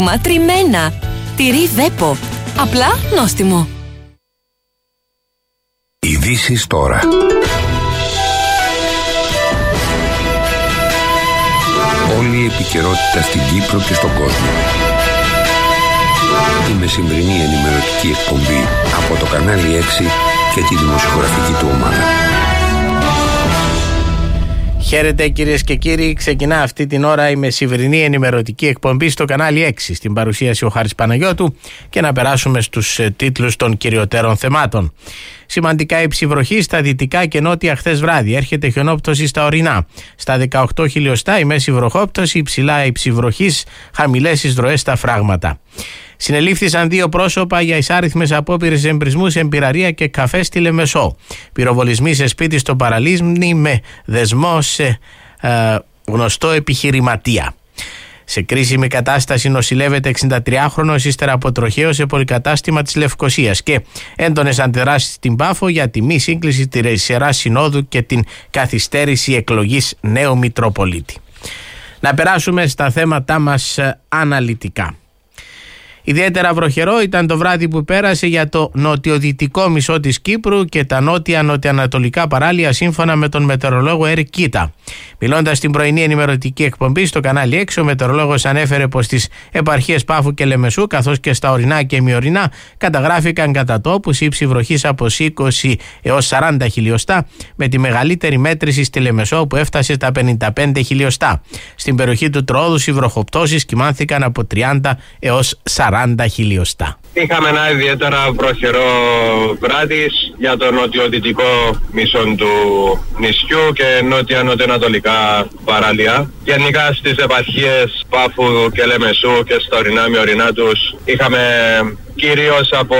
Ματριμένα. Τυρί Βέπο. Απλά νόστιμο. Ειδήσεις τώρα. Όλη η επικαιρότητα στην Κύπρο και στον κόσμο. Η μεσημβρινή ενημερωτική εκπομπή από το κανάλι 6 και τη δημοσιογραφική του ομάδα. Χαίρετε κυρίες και κύριοι, ξεκινά αυτή την ώρα η μεσημβρινή ενημερωτική εκπομπή στο κανάλι 6. Στην παρουσίαση ο Χάρης Παναγιώτου και να περάσουμε στους τίτλους των κυριωτέρων θεμάτων. Σημαντικά υψη βροχή στα δυτικά και νότια χθες βράδυ. Έρχεται χιονόπτωση στα ορεινά. Στα 18 χιλιοστά η μέση βροχόπτωση, υψηλά υψη βροχής, χαμηλές εισρωές στα φράγματα. Συνελήφθησαν 2 πρόσωπα για εισάριθμες απόπειρες εμπρισμού σε Εμπειραρία και καφέ στη Λεμεσό. Πυροβολισμοί σε σπίτι στο Παραλίμνη με δεσμό σε γνωστό επιχειρηματία. Σε κρίσιμη κατάσταση νοσηλεύεται 63χρονος ύστερα από τροχαίο σε πολυκατάστημα της Λευκωσίας και έντονες αντιδράσεις στην Πάφο για τη μη σύγκληση της Ιεράς Συνόδου και την καθυστέρηση εκλογής νέου Μητροπολίτη. Να περάσουμε στα θέματά μας αναλυτικά. Ιδιαίτερα βροχερό ήταν το βράδυ που πέρασε για το νοτιοδυτικό μισό της Κύπρου και τα νότια-νοτιοανατολικά παράλια σύμφωνα με τον μετεωρολόγο Έρικ Κίτα. Μιλώντας στην πρωινή ενημερωτική εκπομπή στο κανάλι 6, ο μετεωρολόγος ανέφερε πως στις επαρχίες Πάφου και Λεμεσού καθώς και στα ορεινά και μειωρινά καταγράφηκαν κατά τόπους ύψη βροχής από 20 έως 40 χιλιοστά, με τη μεγαλύτερη μέτρηση στη Λεμεσό που έφτασε στα 55 χιλιοστά. Στην περιοχή του Τροόδους οι βροχοπτώσεις κυμάνθηκαν από 30 έως 40 χιλιοστά. Είχαμε ένα ιδιαίτερα βροχερό βράδυ για το νοτιοδυτικό μισό του νησιού και νότια-νοτιοανατολικά παράλια. Γενικά στις επαρχίες Πάφου και Λεμεσού και στα ορεινά μειωρινά τους είχαμε κυρίως από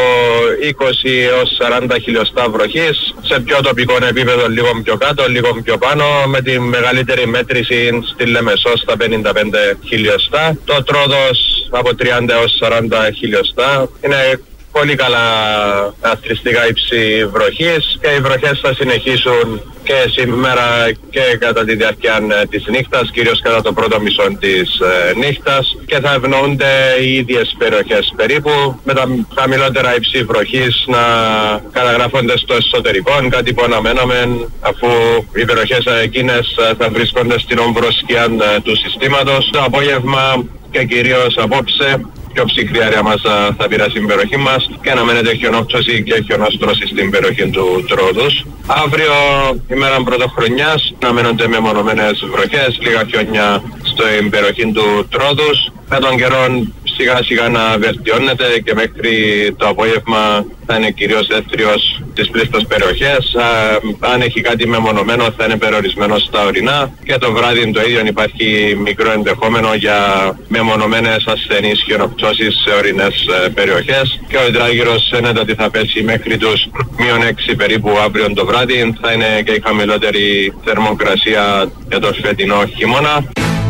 20 έως 40 χιλιοστά βροχής, σε πιο τοπικό επίπεδο λίγο πιο κάτω, λίγο πιο πάνω, με τη μεγαλύτερη μέτρηση στη Λεμεσό στα 55 χιλιοστά. Το Τρόδος από 30 έως 40 χιλιοστά. Είναι πολύ καλά αστριστικά υψη βροχής και οι βροχές θα συνεχίσουν και σήμερα και κατά τη διάρκεια της νύχτας, κυρίως κατά το πρώτο μισό της νύχτας, και θα ευνοούνται οι ίδιες περιοχές περίπου, με τα χαμηλότερα υψη βροχής να καταγράφονται στο εσωτερικό, κάτι που αναμέναμε αφού οι περιοχές εκείνες θα βρίσκονται στην ομβροσκιά του συστήματος. Το απόγευμα και κυρίως απόψε πιο ψυχρή αέρια μας θα πειράσει την περιοχή μας και αναμένεται χιονόπτωση και χιονόστρωση στην περιοχή του Τρόδους. Αύριο, ημέρα πρωτοχρονιάς, αναμένονται μεμονωμένες βροχές, λίγα χιόνια στην περιοχή του Τρόδους. Με τον καιρό σιγά σιγά να βελτιώνεται και μέχρι το απόγευμα θα είναι κυρίως έθριος στις πλήστες περιοχές. Αν έχει κάτι μεμονωμένο θα είναι περιορισμένο στα ορεινά και το βράδυ το ίδιο υπάρχει μικρό ενδεχόμενο για μεμονωμένες ασθενείς χιονοπτώσεις σε ορεινές περιοχές και ο υδράγυρος φαίνεται ότι θα πέσει μέχρι τους -6 περίπου αύριο το βράδυ. Θα είναι και η χαμηλότερη θερμοκρασία για το φετινό χειμώνα.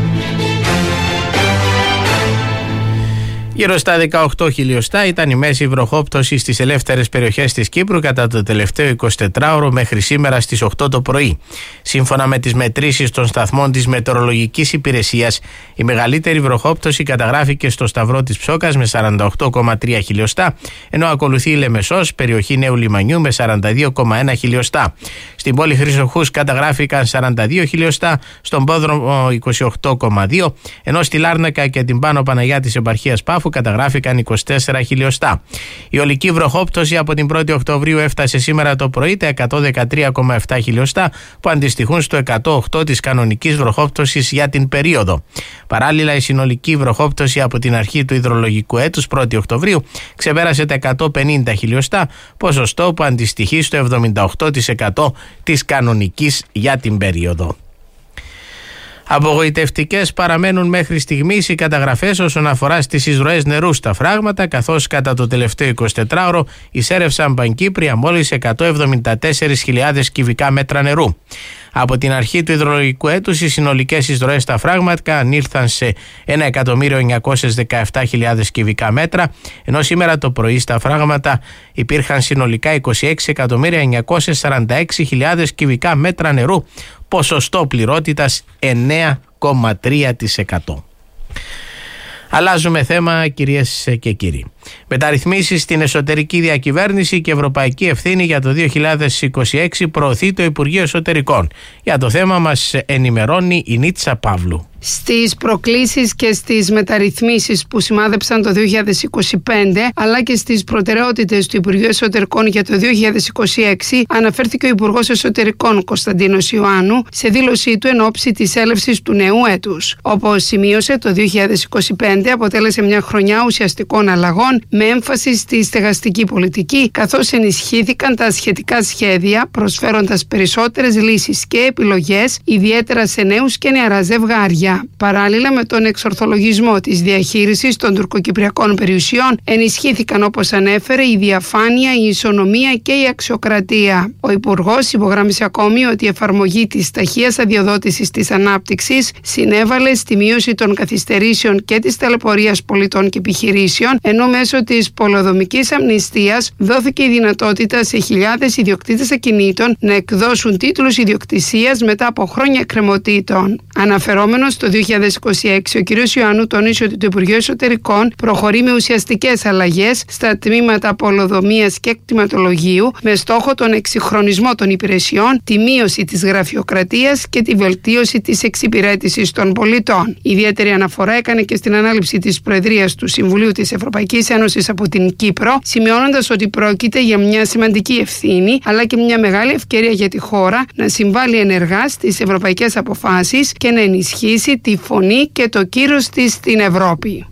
Γύρω στα 18 χιλιοστά ήταν η μέση βροχόπτωση στις ελεύθερες περιοχές της Κύπρου κατά το τελευταίο 24ωρο μέχρι σήμερα στις 8 το πρωί. Σύμφωνα με τις μετρήσεις των σταθμών της Μετεωρολογικής Υπηρεσίας, η μεγαλύτερη βροχόπτωση καταγράφηκε στο Σταυρό της Ψόκας με 48,3 χιλιοστά, ενώ ακολουθεί η Λεμεσός, περιοχή Νέου Λιμανιού, με 42,1 χιλιοστά. Στην πόλη Χρυσοχούς καταγράφηκαν 42 χιλιοστά, στον Πόδρομο 28,2, ενώ στη Λάρνακα και την Πάνω Παναγιά της επαρχίας Πάφου καταγράφηκαν 24 χιλιοστά. Η ολική βροχόπτωση από την 1η Οκτωβρίου έφτασε σήμερα το πρωί τα 113,7 χιλιοστά, που αντιστοιχούν στο 108 της κανονικής βροχόπτωσης για την περίοδο. Παράλληλα, η συνολική βροχόπτωση από την αρχή του υδρολογικού έτους 1η Οκτωβρίου ξεπέρασε τα 150 χιλιοστά, ποσοστό που αντιστοιχεί στο 78% της κανονικής για την περίοδο. Απογοητευτικές παραμένουν μέχρι στιγμής οι καταγραφές όσον αφορά στις εισρωές νερού στα φράγματα, καθώς κατά το τελευταίο 24ωρο εισέρευσαν πανκύπρια μόλις 174.000 κυβικά μέτρα νερού. Από την αρχή του υδρολογικού έτους οι συνολικές εισρωές στα φράγματα ανήλθαν σε 1.917.000 κυβικά μέτρα, ενώ σήμερα το πρωί στα φράγματα υπήρχαν συνολικά 26.946.000 κυβικά μέτρα νερού, ποσοστό πληρότητας 9,3%. Αλλάζουμε θέμα, κυρίες και κύριοι. Μεταρρυθμίσεις στην εσωτερική διακυβέρνηση και ευρωπαϊκή ευθύνη για το 2026 προωθεί το Υπουργείο Εσωτερικών. Για το θέμα μας ενημερώνει η Νίτσα Παύλου. Στις προκλήσεις και στις μεταρρυθμίσεις που σημάδεψαν το 2025, αλλά και στις προτεραιότητες του Υπουργείου Εσωτερικών για το 2026, αναφέρθηκε ο Υπουργός Εσωτερικών Κωνσταντίνος Ιωάννου σε δήλωσή του εν ώψη της έλευσης του νέου έτους. Όπως σημείωσε, το 2025 αποτέλεσε μια χρονιά ουσιαστικών αλλαγών με έμφαση στη στεγαστική πολιτική, καθώς ενισχύθηκαν τα σχετικά σχέδια, προσφέροντας περισσότερες λύσεις και επιλογές, ιδιαίτερα σε νέους και νεαρά ζευγάρια. Παράλληλα με τον εξορθολογισμό της διαχείρισης των τουρκοκυπριακών περιουσιών, ενισχύθηκαν, όπως ανέφερε, η διαφάνεια, η ισονομία και η αξιοκρατία. Ο Υπουργός υπογράμμισε ακόμη ότι η εφαρμογή της ταχείας αδειοδότησης της ανάπτυξης συνέβαλε στη μείωση των καθυστερήσεων και της ταλαιπωρίας πολιτών και επιχειρήσεων, ενώ μέσω της πολεοδομικής αμνηστίας δόθηκε η δυνατότητα σε χιλιάδες ιδιοκτήτες ακινήτων να εκδώσουν τίτλους ιδιοκτησίας μετά από χρόνια εκκρεμωτήτων. Αναφερόμενος το 2026, ο κ. Ιωάννου τόνισε ότι το Υπουργείο Εσωτερικών προχωρεί με ουσιαστικές αλλαγές στα τμήματα πολεοδομίας και κτηματολογίου με στόχο τον εξυγχρονισμό των υπηρεσιών, τη μείωση της γραφειοκρατίας και τη βελτίωση της εξυπηρέτησης των πολιτών. Ιδιαίτερη αναφορά έκανε και στην ανάληψη της Προεδρίας του Συμβουλίου της Ευρωπαϊκής Ένωσης από την Κύπρο, σημειώνοντας ότι πρόκειται για μια σημαντική ευθύνη αλλά και μια μεγάλη ευκαιρία για τη χώρα να συμβάλλει ενεργά στις ευρωπαϊκές αποφάσεις και να ενισχύσει τη φωνή και το κύρος της στην Ευρώπη.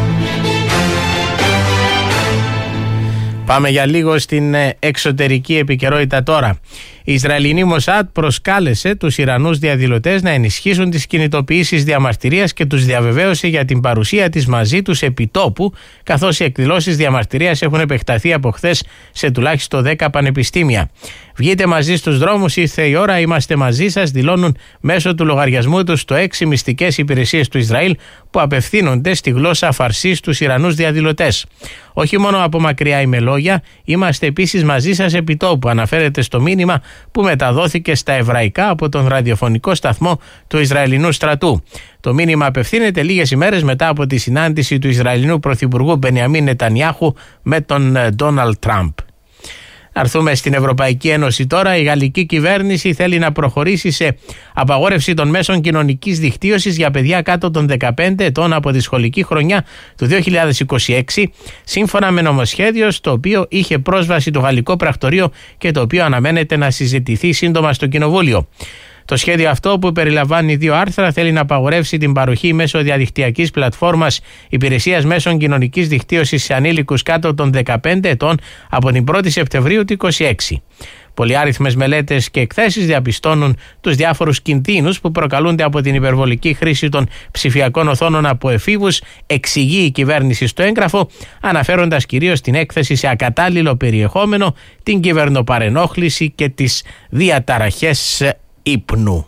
Πάμε για λίγο στην εξωτερική επικαιρότητα τώρα. Η Ισραηλινή Μοσάντ προσκάλεσε τους Ιρανούς διαδηλωτές να ενισχύσουν τις κινητοποιήσεις διαμαρτυρίας και τους διαβεβαίωσε για την παρουσία της μαζί τους επιτόπου, καθώς οι εκδηλώσεις διαμαρτυρίας έχουν επεκταθεί από χθες σε τουλάχιστον 10 πανεπιστήμια. Βγείτε μαζί στους δρόμους, ήρθε η ώρα, είμαστε μαζί σας, δηλώνουν μέσω του λογαριασμού τους το 6 μυστικές υπηρεσίες του Ισραήλ που απευθύνονται στη γλώσσα φαρσί στους Ιρανούς διαδηλωτές. Όχι μόνο από μακριά ή με λόγια, είμαστε επίσης μαζί σας επιτόπου, αναφέρεται στο μήνυμα που μεταδόθηκε στα εβραϊκά από τον ραδιοφωνικό σταθμό του Ισραηλινού στρατού. Το μήνυμα απευθύνεται λίγες ημέρες μετά από τη συνάντηση του Ισραηλινού Πρωθυπουργού Μπενιαμίν Νετανιάχου με τον Ντόναλντ Τραμπ. Έρθουμε στην Ευρωπαϊκή Ένωση τώρα. Η γαλλική κυβέρνηση θέλει να προχωρήσει σε απαγόρευση των μέσων κοινωνικής δικτύωσης για παιδιά κάτω των 15 ετών από τη σχολική χρονιά του 2026, σύμφωνα με νομοσχέδιο στο οποίο είχε πρόσβαση το γαλλικό πρακτορείο και το οποίο αναμένεται να συζητηθεί σύντομα στο Κοινοβούλιο. Το σχέδιο αυτό, που περιλαμβάνει 2 άρθρα, θέλει να απαγορεύσει την παροχή μέσω διαδικτυακής πλατφόρμας υπηρεσίας μέσων κοινωνικής δικτύωσης σε ανήλικους κάτω των 15 ετών από την 1η Σεπτεμβρίου του 2026. Πολυάριθμες μελέτες και εκθέσεις διαπιστώνουν τους διάφορους κινδύνους που προκαλούνται από την υπερβολική χρήση των ψηφιακών οθόνων από εφήβους, εξηγεί η κυβέρνηση στο έγγραφο, αναφέροντας κυρίως την έκθεση σε ακατάλληλο περιεχόμενο, την κυβερνοπαρενόχληση και τις διαταραχές ύπνου.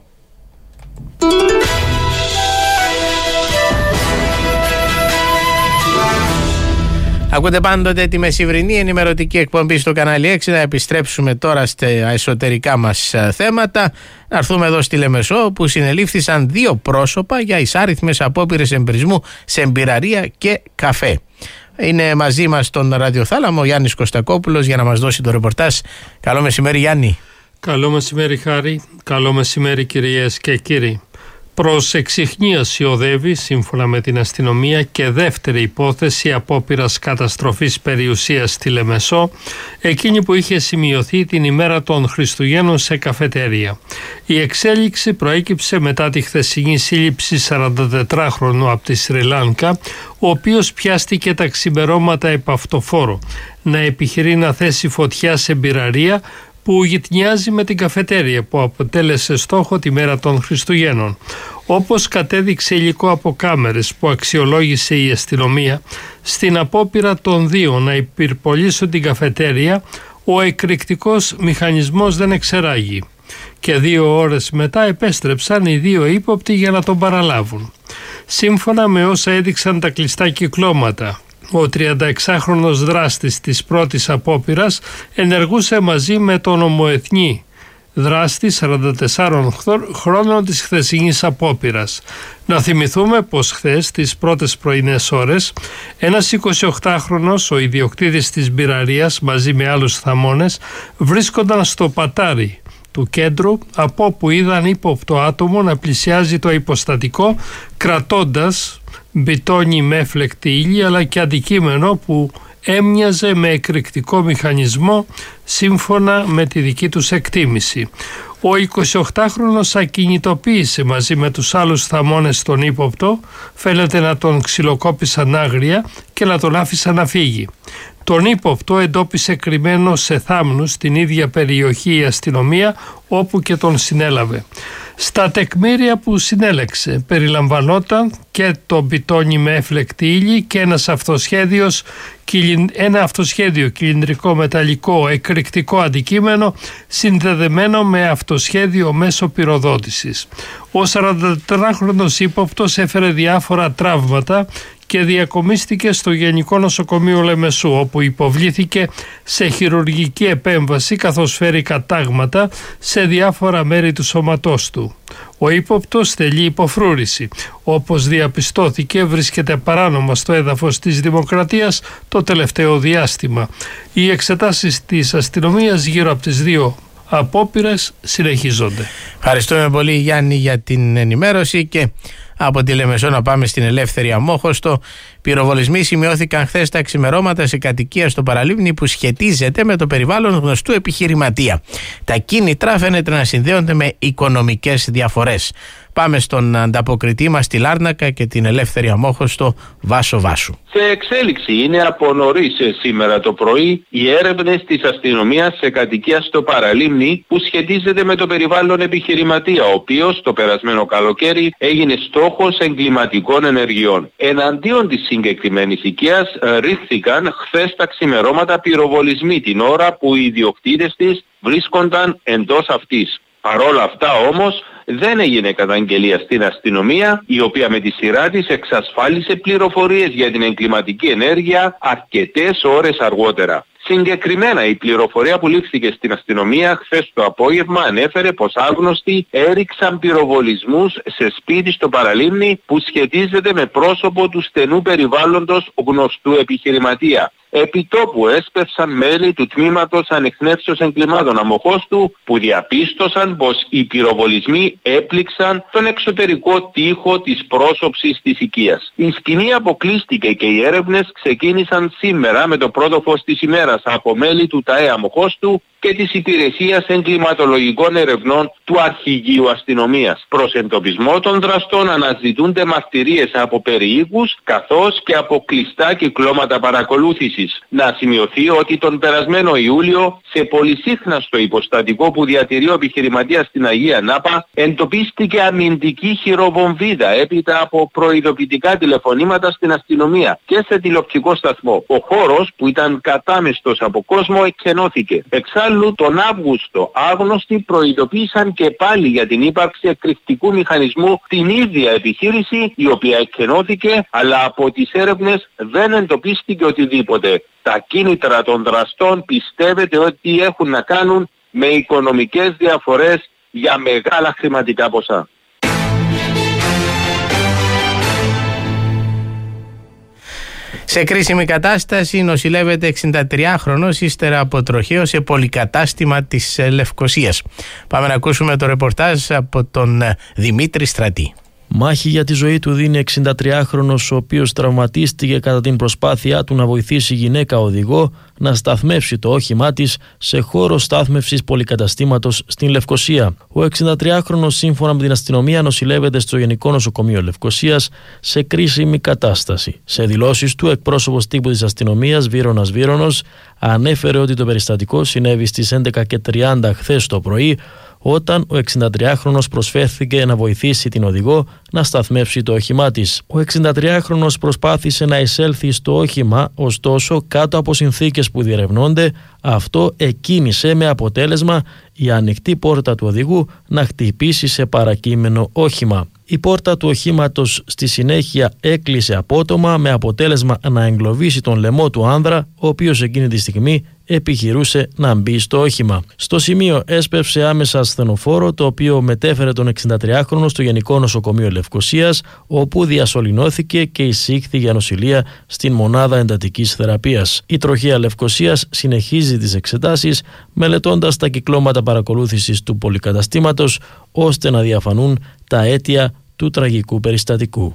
Ακούτε πάντοτε τη μεσημβρινή ενημερωτική εκπομπή στο κανάλι 6. Να επιστρέψουμε τώρα στα εσωτερικά μας θέματα. Να έρθουμε εδώ στη Λεμεσό, που συνελήφθησαν 2 πρόσωπα για εισάριθμες απόπειρες εμπρισμού σε μπειραρία και καφέ. Είναι μαζί μας στον ραδιοθάλαμο ο Γιάννης Κωστακόπουλος για να μας δώσει το ρεπορτάζ. Καλό μεσημέρι, Γιάννη. Καλό μεσημέρι, Χάρη. Καλό μεσημέρι, κυρίες και κύριοι. Προς εξιχνίαση οδεύει, σύμφωνα με την αστυνομία, και δεύτερη υπόθεση απόπειρας καταστροφής περιουσίας στη Λεμεσό, εκείνη που είχε σημειωθεί την ημέρα των Χριστουγέννων σε καφετέρια. Η εξέλιξη προέκυψε μετά τη χθεσινή σύλληψη 44χρονου από τη Σρι Λάνκα, ο οποίος πιάστηκε τα ξημερώματα επ' αυτοφόρο να επιχειρεί να θέσει φωτιά σε μπειραρία που γειτνιάζει με την καφετέρια που αποτέλεσε στόχο τη μέρα των Χριστουγέννων. Όπως κατέδειξε υλικό από κάμερες που αξιολόγησε η αστυνομία, στην απόπειρα των 2 να υπερπολίσουν την καφετέρια, ο εκρηκτικός μηχανισμός δεν εξεράγει και 2 ώρες μετά επέστρεψαν οι 2 ύποπτοι για να τον παραλάβουν. Σύμφωνα με όσα έδειξαν τα κλειστά κυκλώματα, ο 36χρονος δράστης της πρώτης απόπειρας ενεργούσε μαζί με τον ομοεθνή δράστη 44 χρόνων της χθεσινής απόπειρας. Να θυμηθούμε πως χθες, τις πρώτες πρωινές ώρες, ένας 28χρονος, ο ιδιοκτήτης της μπειραρίας, μαζί με άλλους θαμώνες, βρίσκονταν στο πατάρι του κέντρου, από όπου είδαν ύποπτο άτομο να πλησιάζει το υποστατικό, κρατώντας μπιτόνι με έφλεκτη ύλη, αλλά και αντικείμενο που έμοιαζε με εκρηκτικό μηχανισμό, σύμφωνα με τη δική τους εκτίμηση. Ο 28χρονος ακινητοποίησε μαζί με τους άλλους θαμώνες τον ύποπτο, φαίνεται να τον ξυλοκόπησαν άγρια και να τον άφησαν να φύγει. Τον ύποπτο εντόπισε κρυμμένο σε θάμνους στην ίδια περιοχή η αστυνομία, όπου και τον συνέλαβε. Στα τεκμήρια που συνέλεξε περιλαμβανόταν και το μπιτόνι με έφλεκτη ύλη και ένα αυτοσχέδιο κυλινδρικό μεταλλικό εκρηκτικό αντικείμενο συνδεδεμένο με αυτοσχέδιο μέσω πυροδότησης. Ο 44χρονος ύποπτος έφερε διάφορα τραύματα και διακομίστηκε στο Γενικό Νοσοκομείο Λεμεσού, όπου υποβλήθηκε σε χειρουργική επέμβαση, καθώς φέρει κατάγματα σε διάφορα μέρη του σώματός του. Ο ύποπτος τελεί υποφρούρηση. Όπως διαπιστώθηκε, βρίσκεται παράνομα στο έδαφος της Δημοκρατίας το τελευταίο διάστημα. Οι εξετάσεις της αστυνομίας γύρω από τις δύο απόπειρες συνεχίζονται. Ευχαριστούμε πολύ, Γιάννη, για την ενημέρωση. Και από τη Λεμεσό να πάμε στην Ελεύθερη Αμόχωστο. Πυροβολισμοί σημειώθηκαν χθες τα ξημερώματα σε κατοικία στο Παραλίμνη που σχετίζεται με το περιβάλλον γνωστού επιχειρηματία. Τα κίνητρα φαίνεται να συνδέονται με οικονομικές διαφορές. Πάμε στον ανταποκριτή μας στη Λάρνακα και την Ελεύθερη Αμόχωστο, Βάσο Βάσου. Σε εξέλιξη είναι από νωρίς σήμερα το πρωί οι έρευνες της αστυνομίας σε κατοικία στο Παραλίμνη που σχετίζεται με το περιβάλλον επιχειρηματία, ο οποίος το περασμένο καλοκαίρι έγινε στόχος εγκληματικών ενεργειών. Εναντίον της συγκεκριμένης οικίας ρίχθηκαν χθες τα ξημερώματα πυροβολισμοί την ώρα που οι ιδιοκτήτες της βρίσκονταν εντός αυτής. Παρόλα αυτά όμως δεν έγινε καταγγελία στην αστυνομία, η οποία με τη σειρά της εξασφάλισε πληροφορίες για την εγκληματική ενέργεια αρκετές ώρες αργότερα. Συγκεκριμένα η πληροφορία που λήφθηκε στην αστυνομία χθες το απόγευμα ανέφερε πως άγνωστοι έριξαν πυροβολισμούς σε σπίτι στο Παραλίμνη που σχετίζεται με πρόσωπο του στενού περιβάλλοντος γνωστού επιχειρηματία. Επιτόπου έσπευσαν μέλη του τμήματος ανιχνεύσεως εγκλημάτων Αμοχώστου που διαπίστωσαν πως οι πυροβολισμοί έπληξαν τον εξωτερικό τοίχο της πρόσωψης της οικίας. Η σκηνή αποκλείστηκε και οι έρευνες ξεκίνησαν σήμερα με το πρώτο φως της ημέρας από μέλη του ΤΑΕ Αμοχώστου και της Υπηρεσίας Εγκληματολογικών Ερευνών του Αρχηγείου Αστυνομίας. Προς εντοπισμό των δραστών αναζητούνται μαρτυρίες από περιοίκους καθώς και από κλειστά κυκλώματα παρακολούθησης. Να σημειωθεί ότι τον περασμένο Ιούλιο σε πολυσύχναστο υποστατικό που διατηρεί ο επιχειρηματίας στην Αγία Νάπα εντοπίστηκε αμυντική χειροβομβίδα έπειτα από προειδοποιητικά τηλεφωνήματα στην αστυνομία και σε τηλεοπτικό σταθμό. Ο χώρος που ήταν κατάμεστος από κόσμο εκκενώθηκε. Εξάλλου τον Αύγουστο άγνωστοι προειδοποίησαν και πάλι για την ύπαρξη εκρηκτικού μηχανισμού την ίδια επιχείρηση η οποία εκκενώθηκε, αλλά από τις έρευνες δεν εντοπίστηκε οτιδήποτε. Τα κίνητρα των δραστών πιστεύετε ότι έχουν να κάνουν με οικονομικές διαφορές για μεγάλα χρηματικά ποσά. Σε κρίσιμη κατάσταση νοσηλεύεται 63χρονος ύστερα από τροχαίο σε πολυκατάστημα της Λευκωσίας. Πάμε να ακούσουμε το ρεπορτάζ από τον Δημήτρη Στρατή. Μάχη για τη ζωή του δίνει 63χρονος, ο οποίος τραυματίστηκε κατά την προσπάθειά του να βοηθήσει γυναίκα οδηγό να σταθμεύσει το όχημά της σε χώρο στάθμευσης πολυκαταστήματος στην Λευκωσία. Ο 63χρονος, σύμφωνα με την αστυνομία, νοσηλεύεται στο Γενικό Νοσοκομείο Λευκωσίας σε κρίσιμη κατάσταση. Σε δηλώσεις του, εκπρόσωπος τύπου της αστυνομίας Βύρονας Βύρονος ανέφερε ότι το περιστατικό συνέβη στις 11:30 χθες το πρωί, όταν ο 63χρονος προσφέρθηκε να βοηθήσει την οδηγό να σταθμεύσει το όχημά της. Ο 63χρονος προσπάθησε να εισέλθει στο όχημα, ωστόσο κάτω από συνθήκες που διερευνώνται, αυτό εκκίνησε με αποτέλεσμα η ανοιχτή πόρτα του οδηγού να χτυπήσει σε παρακείμενο όχημα. Η πόρτα του οχήματος στη συνέχεια έκλεισε απότομα, με αποτέλεσμα να εγκλωβίσει τον λαιμό του άνδρα, ο οποίος εκείνη τη στιγμή επιχειρούσε να μπει στο όχημα. Στο σημείο έσπευσε άμεσα ασθενοφόρο, το οποίο μετέφερε τον 63χρονο στο Γενικό Νοσοκομείο Λευκωσίας, όπου διασωληνώθηκε και εισήχθη για νοσηλεία στην μονάδα εντατικής θεραπείας. Η τροχέα Λευκωσίας συνεχίζει τις εξετάσεις, μελετώντας τα κυκλώματα παρακολούθησης του πολυκαταστήματος, ώστε να διαφανούν τα αίτια του τραγικού περιστατικού.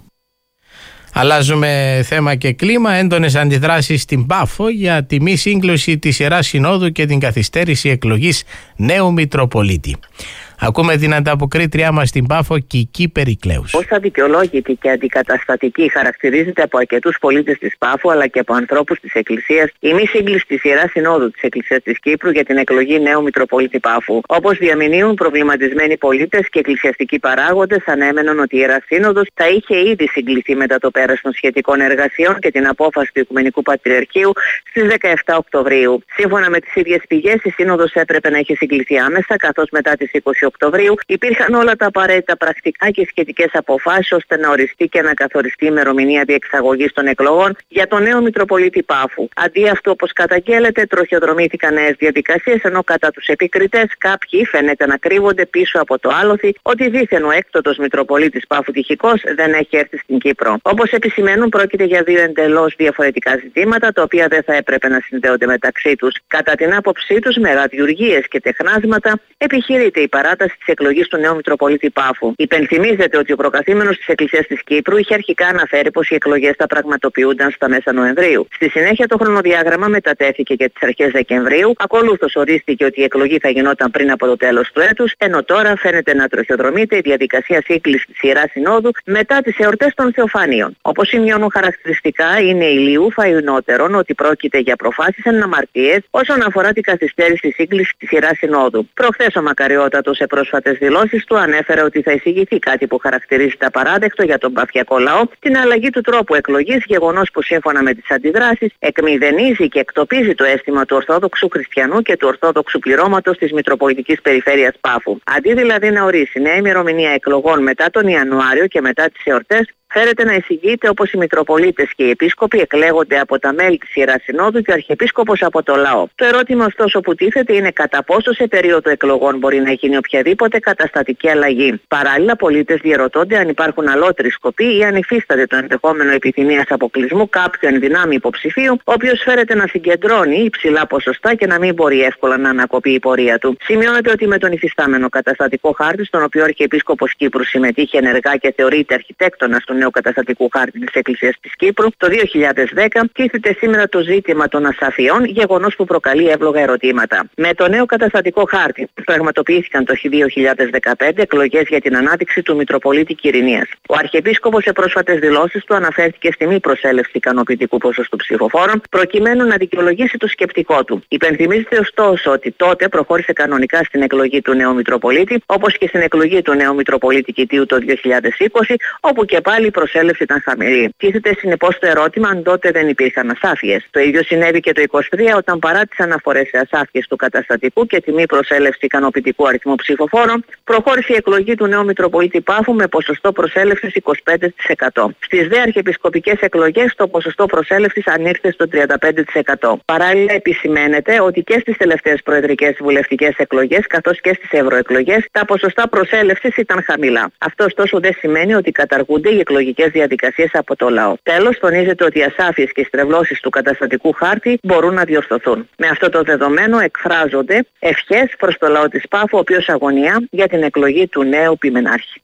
Αλλάζουμε θέμα και κλίμα. Έντονες αντιδράσεις στην Πάφο για τη μη σύγκλωση της Ιεράς Συνόδου και την καθυστέρηση εκλογής νέου Μητροπολίτη. Ακούμε την ανταποκρίτριά μας στην Πάφο, Κική Περικλέους. Ως αδικαιολόγητη και αντικαταστατική χαρακτηρίζεται από αρκετούς πολίτες της Πάφου αλλά και από ανθρώπους της Εκκλησίας η μη σύγκληση της Ιεράς Συνόδου της Εκκλησίας της Κύπρου για την εκλογή νέου Μητροπολίτη Πάφου. Όπως διαμηνύουν προβληματισμένοι πολίτες και εκκλησιαστικοί παράγοντες, ανέμεναν ότι η Ιερά Σύνοδος θα είχε ήδη συγκληθεί μετά το πέρας των σχετικών εργασιών και την απόφαση του Οικουμενικού Πατριαρχείου στις 17 Οκτωβρίου. Σύμφωνα με τις ίδιες πηγές, η Σύνοδος έπρεπε να είχε συγκληθεί άμεσα, καθώς μετά τις 20 Οκτωβρίου υπήρχαν όλα τα απαραίτητα πρακτικά και σχετικές αποφάσεις ώστε να οριστεί και να καθοριστεί η ημερομηνία διεξαγωγής των εκλογών για τον νέο Μητροπολίτη Πάφου. Αντί αυτού, όπως καταγγέλλεται, τροχιοδρομήθηκαν νέες διαδικασίες, ενώ κατά τους επικριτές κάποιοι φαίνεται να κρύβονται πίσω από το άλοθη ότι δήθεν ο έκτοτος Μητροπολίτης Πάφου τυχικώς δεν έχει έρθει στην Κύπρο. Όπως επισημαίνουν, πρόκειται για δύο εντελώς διαφορετικά ζητήματα, τα οποία δεν θα έπρεπε να συνδέονται μεταξύ τους. Κατά την άποψή τους, με γαδιουργίες και τεχνάσματα επιχειρείται η παράταση της εκλογής του νέου Μητροπολίτη Πάφου. Υπενθυμίζεται ότι ο προκαθήμενος της Εκκλησίας της Κύπρου είχε αρχικά αναφέρει πως οι εκλογές θα πραγματοποιούνταν στα μέσα Νοεμβρίου. Στη συνέχεια το χρονοδιάγραμμα μετατέθηκε για τις αρχές Δεκεμβρίου. Ακολούθως ορίστηκε ότι η εκλογή θα γινόταν πριν από το τέλος του έτους, ενώ τώρα φαίνεται να τροχιοδρομείται η διαδικασία σύγκλησης της Ιεράς Συνόδου μετά τις εορτές των Θεοφανίων. Όπως σημειώνουν χαρακτηριστικά, είναι ηλίου φαϊνότερον ότι πρόκειται για προφάσεις αναμαρτίες όσον αφορά την καθυστέρηση σύγκλησης της Ιεράς Συνόδου. Προχθές ο Μακαριότατος σε πρόσφατες δηλώσεις του ανέφερε ότι θα εισηγηθεί κάτι που χαρακτηρίζεται απαράδεκτο για τον παφιακό λαό, την αλλαγή του τρόπου εκλογής, γεγονός που σύμφωνα με τις αντιδράσεις εκμηδενίζει και εκτοπίζει το αίσθημα του Ορθόδοξου Χριστιανού και του Ορθόδοξου πληρώματος της Μητροπολιτικής Περιφέρειας Πάφου. Αντί δηλαδή να ορίσει νέα ημερομηνία εκλογών μετά τον Ιανουάριο και μετά τις εορτές, φέρεται να εισηγείται όπως οι Μητροπολίτες και οι Επίσκοποι εκλέγονται από τα μέλη της Ιεράς Συνόδου και ο Αρχιεπίσκοπος από το λαό. Το ερώτημα ωστόσο που τίθεται είναι κατά πόσο σε περίοδο εκλογών μπορεί να γίνει οποιαδήποτε καταστατική αλλαγή. Παράλληλα, πολίτες διερωτώνται αν υπάρχουν αλότροι σκοποί ή αν υφίσταται το ενδεχόμενο επιθυμίας αποκλεισμού κάποιου ενδυνάμει υποψηφίου, ο οποίος φέρεται να συγκεντρώνει υψηλά ποσοστά και να μην μπορεί εύκολα να ανακοπεί η πορεία του. Σημειώνεται ότι με τον υφιστάμενο καταστατικό χάρτη, στον οποίο ο Αρχιεπίσκοπος Κύπρου συμμετείχε ενεργά και θεωρείται αρχιτέκτονας του νέου καταστατικού χάρτη της Εκκλησίας της Κύπρου, το 2010 τίθεται σήμερα το ζήτημα των ασαφιών, γεγονός που προκαλεί εύλογα ερωτήματα. Με το νέο καταστατικό χάρτη πραγματοποιήθηκαν το 2015 εκλογές για την ανάδειξη του Μητροπολίτη Κυρηνίας. Ο Αρχιεπίσκοπος σε πρόσφατες δηλώσεις του αναφέρθηκε στη μη προσέλευση ικανοποιητικού ποσοστού ψηφοφόρων, προκειμένου να δικαιολογήσει το σκεπτικό του. Υπενθυμίζεται ωστόσο ότι τότε προχώρησε κανονικά στην εκλογή του νέου Μητροπολίτη, όπως και στην εκλογή του νέου Μητροπολίτη Κιτίου το 2020, όπου και πάλι η προσέλευση ήταν χαμηλή. Τίθεται συνεπώς το ερώτημα αν τότε δεν υπήρχαν ασάφειες. Το ίδιο συνέβη και το 2023, όταν παρά τις αναφορές σε ασάφειες του καταστατικού και τη μη προσέλευση ικανοποιητικού αριθμού ψηφοφόρων, προχώρησε η εκλογή του νέου Μητροπολίτη Πάφου με ποσοστό προσέλευσης 25%. Στις δε αρχιεπισκοπικές εκλογές το ποσοστό προσέλευσης ανήρθε στο 35%. Παράλληλα, επισημαίνεται ότι και στις τελευταίες προεδρικές βουλευτικές εκλογές καθώς και στις ευρωεκλογές τα ποσοστά προσέλευσης ήταν χαμηλά. Αυτό ωστόσο δεν σημαίνει ότι καταργούνται οι εκλογικές διαδικασίες από το λαό. Τέλος, τονίζεται ότι οι ασάφειες και οι στρεβλώσεις του καταστατικού χάρτη μπορούν να διορθωθούν. Με αυτό το δεδομένο εκφράζονται ευχές προς το λαό της Πάφου, ο οποίος αγωνιά για την εκλογή του νέου ποιμενάρχη.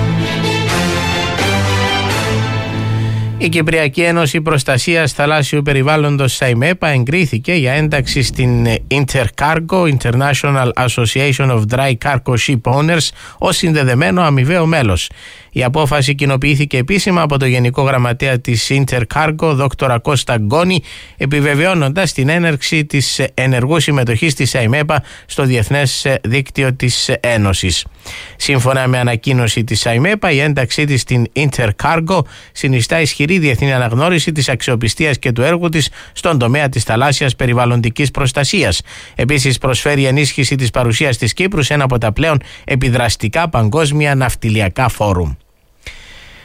Η Κυπριακή Ένωση Προστασίας Θαλάσσιου Περιβάλλοντος ΣΑΙΜΕΠΑ εγκρίθηκε για ένταξη στην Intercargo, International Association of Dry Cargo Ship Owners, ως συνδεδεμένο αμοιβαίο μέλος. Η απόφαση κοινοποιήθηκε επίσημα από το Γενικό Γραμματέα της Intercargo, Δ. Κώστα Γκόνη, επιβεβαιώνοντας την έναρξη της ενεργού συμμετοχής της ΣΑΙΜΕΠΑ στο Διεθνές Δίκτυο της Ένωσης. Σύμφωνα με ανακοίνωση της ΣΑΙΜΕΠΑ, η ένταξή της στην Intercargo συνιστά ισχυρή διεθνή αναγνώριση της αξιοπιστίας και του έργου της στον τομέα της θαλάσσιας περιβαλλοντικής προστασίας. Επίσης, προσφέρει ενίσχυση της παρουσίας της Κύπρου σε ένα από τα πλέον επιδραστικά παγκόσμια ναυτιλιακά φόρουμ.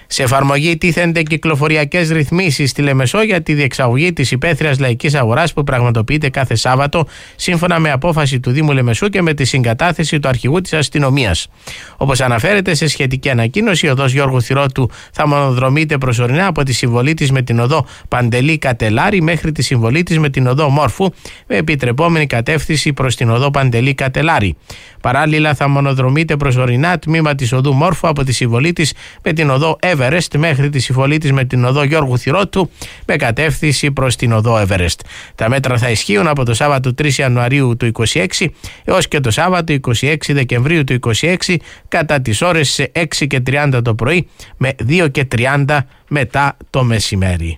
Σε εφαρμογή τίθενται κυκλοφοριακές ρυθμίσεις στη Λεμεσό για τη διεξαγωγή της υπαίθριας λαϊκής αγοράς που πραγματοποιείται κάθε Σάββατο σύμφωνα με απόφαση του Δήμου Λεμεσού και με τη συγκατάθεση του αρχηγού της αστυνομίας. Όπως αναφέρεται σε σχετική ανακοίνωση, η οδός Γιώργου Θηρότου θα μονοδρομείται προσωρινά από τη συμβολή της με την οδό Παντελή Κατελάρη μέχρι τη συμβολή της με την οδό Μόρφου, με επιτρεπόμενη κατεύθυνση προς την οδό Παντελή Κατελάρη. Παράλληλα, θα μονοδρομείται προσωρινά τμήμα της οδού Μόρφου από τη συμβολή της με την οδό Everest μέχρι τη συμβολή της με την οδό Γιώργου Θηρότου με κατεύθυνση προς την οδό Everest. Τα μέτρα θα ισχύουν από το Σάββατο 3 Ιανουαρίου του 2026 έως και το Σάββατο 26 Δεκεμβρίου του 2026 κατά τις ώρες 6:30 το πρωί με 2:30 μετά το μεσημέρι.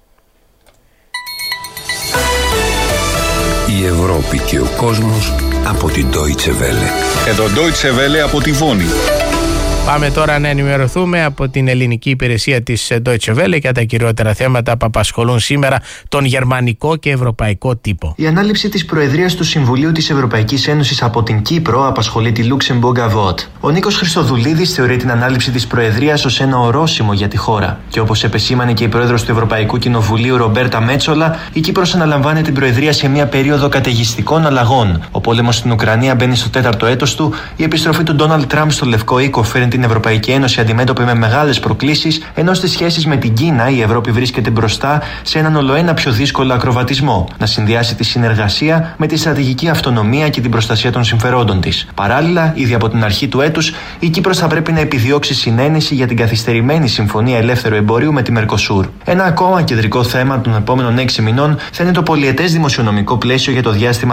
Η Ευρώπη και ο κόσμος από την Deutsche Welle. Εδώ Deutsche Welle από τη Βόνη. Πάμε τώρα να ενημερωθούμε από την ελληνική υπηρεσία της Deutsche Welle για τα κυριότερα θέματα που απασχολούν σήμερα τον γερμανικό και ευρωπαϊκό τύπο. Η ανάληψη της Προεδρίας του Συμβουλίου της Ευρωπαϊκής Ένωσης από την Κύπρο απασχολεί τη Luxembourg Avot. Ο Νίκος Χριστοδουλίδης θεωρεί την ανάληψη της Προεδρίας ως ένα ορόσημο για τη χώρα. Και όπως επεσήμανε και η Πρόεδρος του Ευρωπαϊκού Κοινοβουλίου Ρομπέρτα Μέτσολα, η Κύπρος αναλαμβάνει την Προεδρία σε μια περίοδο καταιγιστικών αλλαγών. Ο πόλεμος στην Ουκρανία μπαίνει στο 4ο έτος του, η επιστροφή του Ντόναλντ Τραμπ στο Λευκό Οίκο φέρνει την Ευρωπαϊκή Ένωση αντιμέτωπη με μεγάλες προκλήσεις, ενώ στις σχέσεις με την Κίνα η Ευρώπη βρίσκεται μπροστά σε έναν ολοένα πιο δύσκολο ακροβατισμό, να συνδυάσει τη συνεργασία με τη στρατηγική αυτονομία και την προστασία των συμφερόντων της. Παράλληλα, ήδη από την αρχή του έτους, η Κύπρος θα πρέπει να επιδιώξει συνένεση για την καθυστερημένη συμφωνία ελεύθερου εμπορίου με τη Μερκοσούρ. Ένα ακόμα κεντρικό θέμα των επόμενων 6 μηνών θα είναι το πολυετές δημοσιονομικό πλαίσιο για το διάστημα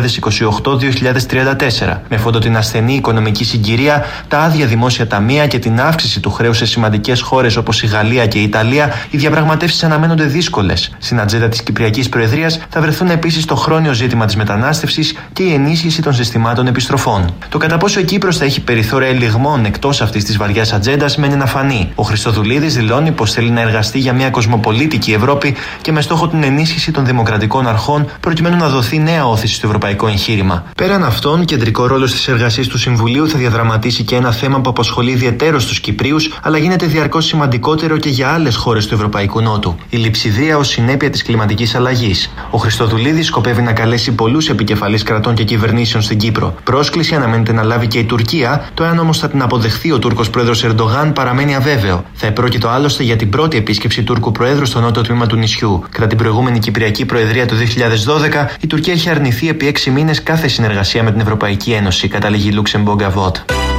2028-2034. Με φόντο την ασθενή οικονομική συγκυρία, τα άδεια δημόσια ταμεία και την αύξηση του χρέους σε σημαντικές χώρες όπως η Γαλλία και η Ιταλία, οι διαπραγματεύσεις αναμένονται δύσκολες. Στην ατζέντα της Κυπριακής Προεδρίας θα βρεθούν επίσης το χρόνιο ζήτημα της μετανάστευσης και η ενίσχυση των συστημάτων επιστροφών. Το κατά πόσο η Κύπρος θα έχει περιθώρια ελιγμών εκτός αυτής της βαριάς ατζέντας μένει να φανεί. Ο Χριστοδουλίδης δηλώνει πως θέλει να εργαστεί για μια κοσμοπολίτικη Ευρώπη και με στόχο την ενίσχυση των δημοκρατικών αρχών προκειμένου να δοθεί νέα όθηση στο ευρωπαϊκό εγχείρημα. Πέραν αυτών, κεντρικό ρόλο στις εργασίες του Συμβουλίου θα διαδραματίσει και ένα θέμα που απασχολεί ιδιαιτέρως στους Κυπρίους, αλλά γίνεται διαρκώς σημαντικότερο και για άλλες χώρες του Ευρωπαϊκού Νότου. Η λειψιδρία ως συνέπεια της κλιματικής αλλαγής. Ο Χριστοδουλίδης σκοπεύει να καλέσει πολλούς επικεφαλείς κρατών και κυβερνήσεων στην Κύπρο. Πρόσκληση αναμένεται να λάβει και η Τουρκία, το εάν όμως θα την αποδεχθεί ο Τούρκος πρόεδρος Ερντογάν παραμένει αβέβαιο. Θα επρόκειτο άλλωστε για την πρώτη επίσκεψη Τούρκου προέδρου στο νότιο τμήμα του νησιού. Κατά την προηγούμενη Κυπριακή Προεδρία του 2012, η Τουρκία είχε αρνηθεί επί 6 μήνες κάθε συνεργασία με την Ευρωπαϊκή Ένωση, καταλήγει η Luxembourg Avot.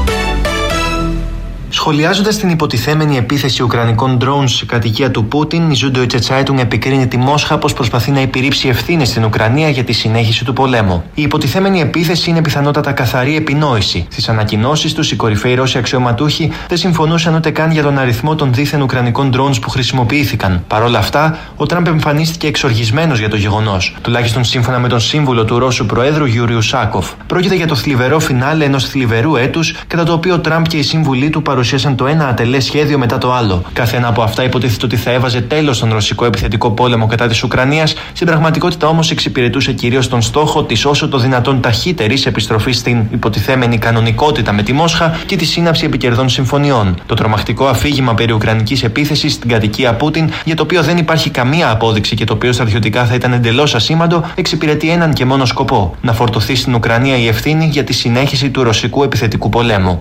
Σχολιάζοντας την υποτιθέμενη επίθεση ουκρανικών drones σε κατοικία του Πούτιν, η Süddeutsche Zeitung επικρίνει τη Μόσχα πως προσπαθεί να επιρρύψει ευθύνες στην Ουκρανία για τη συνέχιση του πολέμου. Η υποτιθέμενη επίθεση είναι πιθανότατα καθαρή επινόηση. Στις ανακοινώσεις τους, οι κορυφαίοι Ρώσοι αξιωματούχοι δεν συμφωνούσαν ούτε καν για τον αριθμό των δίθεν ουκρανικών drones που χρησιμοποιήθηκαν. Παρ' όλα αυτά, ο Τραμπ εμφανίστηκε εξοργισμένος για το γεγονός, τουλάχιστον σύμφωνα με τον σύμβουλο του Ρώσου Προέδρου Γιούριου Σάκοφ. Πρόκειται για το θλιβερό φινάλε ενός θλιβερού έτους, κατά το οποίο ο Τραμπ και οι σύμβουλοι του παρουσίασαν το ένα ατελές σχέδιο μετά το άλλο. Κάθε ένα από αυτά υποτίθεται ότι θα έβαζε τέλος στον ρωσικό επιθετικό πόλεμο κατά της Ουκρανίας, στην πραγματικότητα όμως εξυπηρετούσε κυρίως τον στόχο της όσο το δυνατόν ταχύτερης επιστροφής στην υποτιθέμενη κανονικότητα με τη Μόσχα και τη σύναψη επικερδών συμφωνιών. Το τρομακτικό αφήγημα περί ουκρανικής επίθεσης στην κατοικία Πούτιν, για το οποίο δεν υπάρχει καμία απόδειξη και το οποίο στρατιωτικά θα ήταν εντελώς ασήμαντο, εξυπηρετεί έναν και μόνο σκοπό: να φορτωθεί στην Ουκρανία η ευθύνη για τη συνέχιση του ρωσικού επιθετικού πολέμου.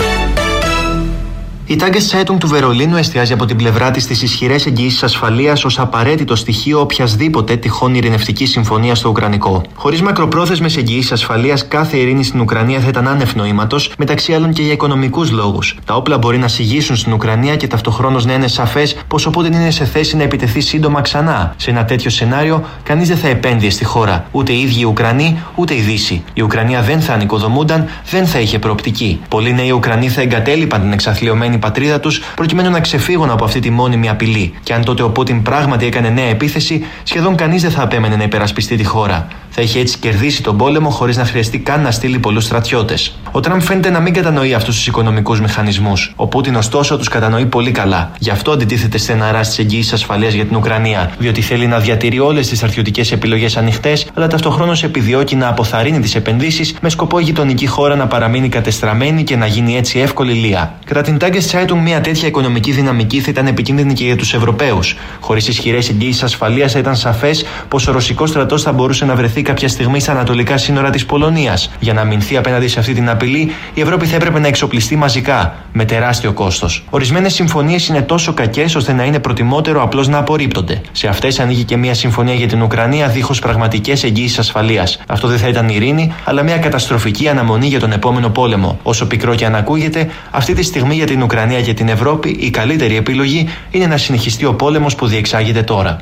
Η Tageszeitung του Βερολίνου εστιάζει από την πλευρά της στις ισχυρές εγγυήσεις ασφαλείας ως απαραίτητο στοιχείο οποιασδήποτε τυχόν ειρηνευτική συμφωνία στο Ουκρανικό. Χωρίς μακροπρόθεσμες εγγυήσεις ασφαλείας, κάθε ειρήνη στην Ουκρανία θα ήταν άνευ νοήματος, μεταξύ άλλων και για οικονομικούς λόγους. Τα όπλα μπορεί να συγγύσουν στην Ουκρανία και ταυτοχρόνως να είναι σαφές πως ο Πούτιν είναι σε θέση να επιτεθεί σύντομα ξανά. Σε ένα τέτοιο σενάριο, κανείς δεν θα επένδυε στη χώρα. Ούτε οι ίδιοι οι Ουκρανοί, ούτε η Δύση. Η Ουκρανία δεν θα ανοικοδομούνταν, δεν θα είχε προοπτική. Πολλοί νέοι Ουκρανοί θα εγκατέλειπαν την εξαθλιωμένη πατρίδα τους προκειμένου να ξεφύγουν από αυτή τη μόνιμη απειλή. Και αν τότε ο Πούτιν πράγματι έκανε νέα επίθεση, σχεδόν κανείς δεν θα απέμενε να υπερασπιστεί τη χώρα. Θα είχε έτσι κερδίσει τον πόλεμο χωρίς να χρειαστεί καν να στείλει πολλούς στρατιώτες. Ο Τραμπ φαίνεται να μην κατανοεί αυτούς τους οικονομικούς μηχανισμούς. Ο Πούτιν, ωστόσο, τους κατανοεί πολύ καλά. Γι' αυτό αντιτίθεται στεναρά στις εγγυήσεις ασφαλείας για την Ουκρανία, διότι θέλει να διατηρεί όλες τις στρατιωτικές επιλογές ανοιχτές, αλλά ταυτοχρόνως επιδιώκει να αποθαρρύνει τις επενδύσεις με σκοπό η γειτονική χώρα να παραμείνει κατεστραμμένη και να γίνει έτσι εύκολη λία. Κατά την Tageszeitung, μια τέτοια οικονομική δυναμική θα ήταν επικίνδυνη και για τους Ευρωπαίους. Χωρίς ισχυρές εγγύησεις ασφαλείας, θα ήταν σαφές πως ο ρωσικός στρατός θα μπορούσε να βρεθεί κάποια στιγμή στα ανατολικά σύνορα της Πολωνίας. Για να αμυνθεί απέναντι σε αυτή την απειλή, η Ευρώπη θα έπρεπε να εξοπλιστεί μαζικά, με τεράστιο κόστος. Ορισμένες συμφωνίες είναι τόσο κακές ώστε να είναι προτιμότερο απλώς να απορρίπτονται. Σε αυτές ανήκει και μια συμφωνία για την Ουκρανία δίχως πραγματικές εγγύησεις ασφαλείας. Αυτό δεν θα ήταν ειρήνη, αλλά μια καταστροφική αναμονή για τον επόμενο πόλεμο. Όσο πικρό και αν ακούγεται, αυτή τη στιγμή για την Ουκρανία και την Ευρώπη η καλύτερη επιλογή είναι να συνεχιστεί ο πόλεμος που διεξάγεται τώρα.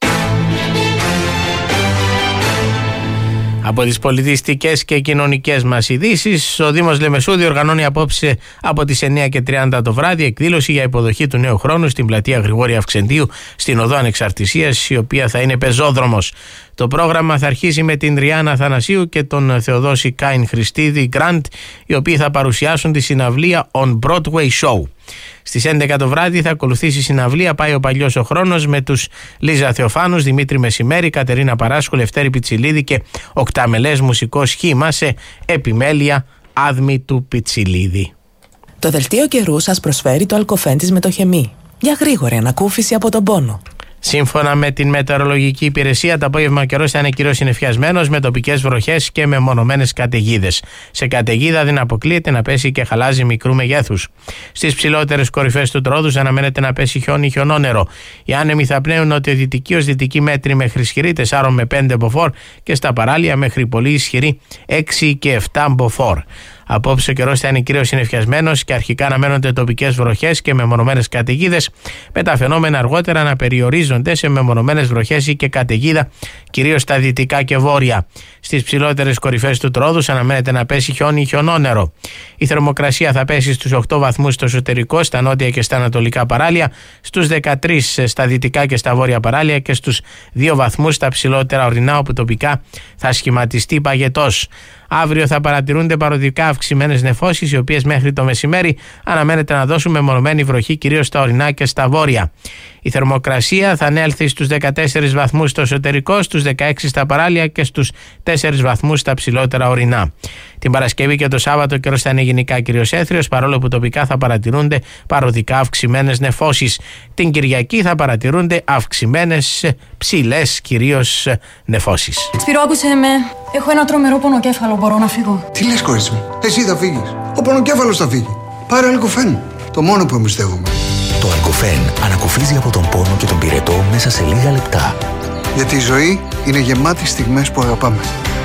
Από τις πολιτιστικές και κοινωνικές μας ειδήσεις, ο Δήμος Λεμεσού διοργανώνει απόψε από τις 9:30 το βράδυ εκδήλωση για υποδοχή του νέου χρόνου στην πλατεία Γρηγόρη Αυξεντίου στην Οδό Ανεξαρτησίας, η οποία θα είναι πεζόδρομος. Το πρόγραμμα θα αρχίσει με την Ριάννα Αθανασίου και τον Θεοδόση Κάιν Χριστίδη Γκραντ, οι οποίοι θα παρουσιάσουν τη συναυλία On Broadway Show. Στις 11 το βράδυ θα ακολουθήσει η συναυλία Πάει ο παλιός ο χρόνος με τους Λίζα Θεοφάνους, Δημήτρη Μεσημέρη, Κατερίνα Παράσκου, Λευτέρη Πιτσιλίδη και οκταμελές μουσικό σχήμα σε επιμέλεια Άδμη του Πιτσιλίδη. Το δελτίο καιρού σας προσφέρει το Αλκοφέν της Μετοχεμή για γρήγορη ανακούφιση από τον πόνο. Σύμφωνα με την μετεωρολογική υπηρεσία, το απόγευμα ο καιρός θα είναι κυρίως συννεφιασμένος με τοπικές βροχές και με μονομένες καταιγίδες. Σε καταιγίδα δεν αποκλείεται να πέσει και χαλάζι μικρού μεγέθους. Στις ψηλότερες κορυφές του Τρόδους αναμένεται να πέσει χιόνι ή χιονόνερο. Οι άνεμοι θα πνέουν νοτιοδυτική ως δυτική μέτρη μέχρι ισχυρή 4 με 5 μποφόρ και στα παράλια μέχρι πολύ ισχυρή 6 και 7 μποφόρ. Απόψε ο καιρός θα είναι κυρίως συννεφιασμένος και αρχικά αναμένονται τοπικές βροχές και μεμονωμένες καταιγίδες, με τα φαινόμενα αργότερα να περιορίζονται σε μεμονωμένες βροχές ή και καταιγίδα, κυρίως στα δυτικά και βόρεια. Στις ψηλότερες κορυφές του Τρόδους αναμένεται να πέσει χιόνι ή χιονόνερο. Η θερμοκρασία θα πέσει στους 8 βαθμούς στο εσωτερικό, στα νότια και στα ανατολικά παράλια, στους 13 στα δυτικά και στα βόρεια παράλια και στους 2 βαθμούς στα ψηλότερα ορεινά, όπου τοπικά θα σχηματιστεί παγετός. Αύριο θα παρατηρούνται παροδικά αυξημένες νεφώσεις, οι οποίες μέχρι το μεσημέρι αναμένεται να δώσουν μεμονωμένη βροχή κυρίως στα ορεινά και στα βόρεια. Η θερμοκρασία θα ανέλθει στους 14 βαθμούς στο εσωτερικό, στους 16 στα παράλια και στους 4 βαθμούς στα ψηλότερα ορεινά. Την Παρασκευή και το Σάββατο ο καιρός θα είναι γενικά κυρίως έθριος, παρόλο που τοπικά θα παρατηρούνται παροδικά αυξημένες νεφώσεις. Την Κυριακή θα παρατηρούνται αυξημένες ψηλές κυρίως νεφώσεις. Σπύρο, άκουσε με. Έχω ένα τρομερό πονοκέφαλο. Μπορώ να φύγω? Τι λες, κορίτσι μου? Εσύ θα φύγεις. Ο πονοκέφαλος θα φύγει. Πάρε Αλκοφέν. Το μόνο που εμπιστεύομαι. Το Αλκοφέν ανακουφίζει από τον πόνο και τον πυρετό μέσα σε λίγα λεπτά. Γιατί η ζωή είναι γεμάτη στιγμές που αγαπάμε.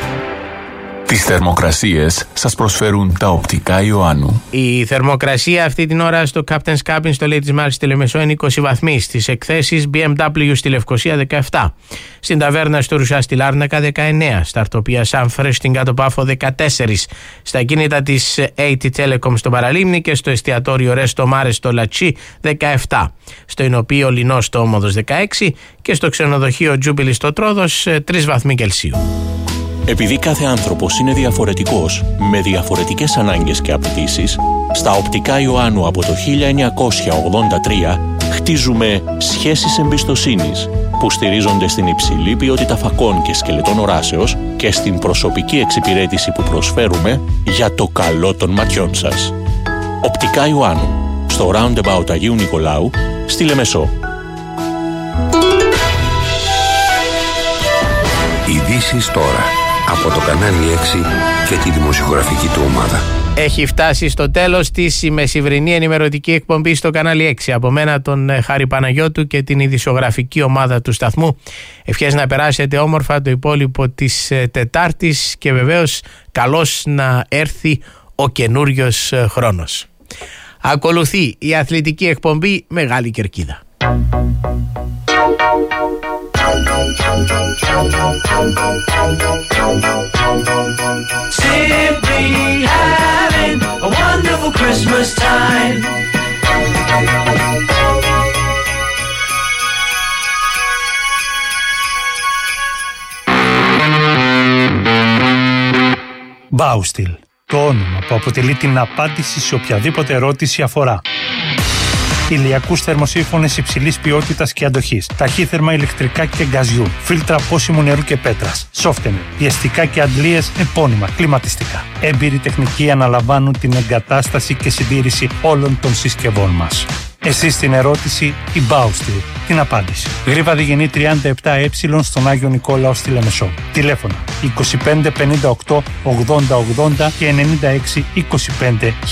Τις θερμοκρασίες σας προσφέρουν τα οπτικά Ιωάννου. Η θερμοκρασία αυτή την ώρα στο Captain's Cabin στο Ladies Mart στη Λεμεσό είναι 20 βαθμοί. Στις εκθέσεις BMW στη Λευκοσία 17. Στην ταβέρνα στο Ρουσά στη Λάρνακα 19. Στα αρτοπία Σάμφρες στην Κάτω Πάφο 14. Στα κίνητα της AT Telecom στο Παραλίμνη και στο εστιατόριο Resto Mare στο Λατσί 17. Στο Ινωπείο Λινό στο Όμοδος 16 και στο ξενοδοχείο Jubilee στο Τρόδος 3 βαθμοί Κελσίου. Επειδή κάθε άνθρωπος είναι διαφορετικός, με διαφορετικές ανάγκες και απαιτήσεις, στα οπτικά Ιωάννου από το 1983 χτίζουμε σχέσεις εμπιστοσύνης που στηρίζονται στην υψηλή ποιότητα φακών και σκελετών οράσεως και στην προσωπική εξυπηρέτηση που προσφέρουμε για το καλό των ματιών σας. Οπτικά Ιωάννου, στο Roundabout Αγίου Νικολάου, στη Λεμεσό. Ειδήσεις τώρα από το κανάλι 6 και τη δημοσιογραφική του ομάδα. Έχει φτάσει στο τέλος της η μεσημβρινή ενημερωτική εκπομπή στο κανάλι 6. Από μένα τον Χάρη Παναγιώτου και την ειδησιογραφική ομάδα του σταθμού. Ευχές να περάσετε όμορφα το υπόλοιπο της Τετάρτης και βεβαίως καλώς να έρθει ο καινούριος χρόνος. Ακολουθεί η αθλητική εκπομπή Μεγάλη Κερκίδα. Simply having a wonderful Christmas time. Baustil, το όνομα που αποτελεί την απάντηση σε οποιαδήποτε ερώτηση αφορά ηλιακούς θερμοσύφωνες υψηλής ποιότητας και αντοχής, ταχύθερμα ηλεκτρικά και γκαζιού, φίλτρα πόσιμου νερού και πέτρας, σόφτενερ, πιεστικά και αντλίες επώνυμα, κλιματιστικά. Έμπειροι τεχνικοί αναλαμβάνουν την εγκατάσταση και συντήρηση όλων των συσκευών μας. Εσείς την ερώτηση, η Baustil την απάντηση. Γρίβα Διγενή 37Ε στον Άγιο Νικόλαο στη Λεμεσό. Τηλέφωνα 25 58 80 80 και 96 25